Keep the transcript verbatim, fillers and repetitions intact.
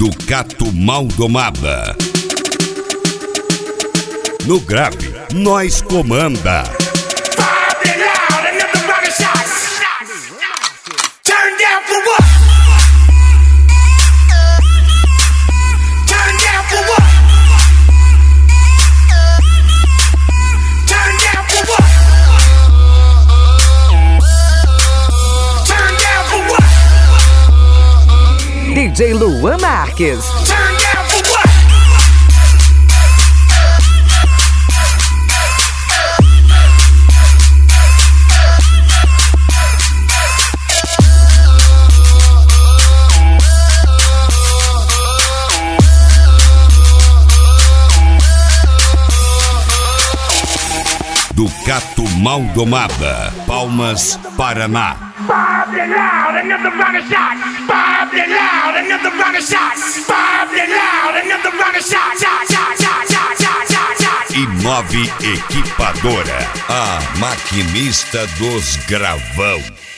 Ducato Maldomada. No grave, nós comanda. D J Luan Marques. Ducato Maldomada, Palmas, Paraná. Bob it loud, another rocket shot. Bob it loud, another rocket shot. Bob it loud, another rocket shot. Shot, shot, shot, shot, shot, shot, shot. E nove Equipadora, a maquinista dos gravão.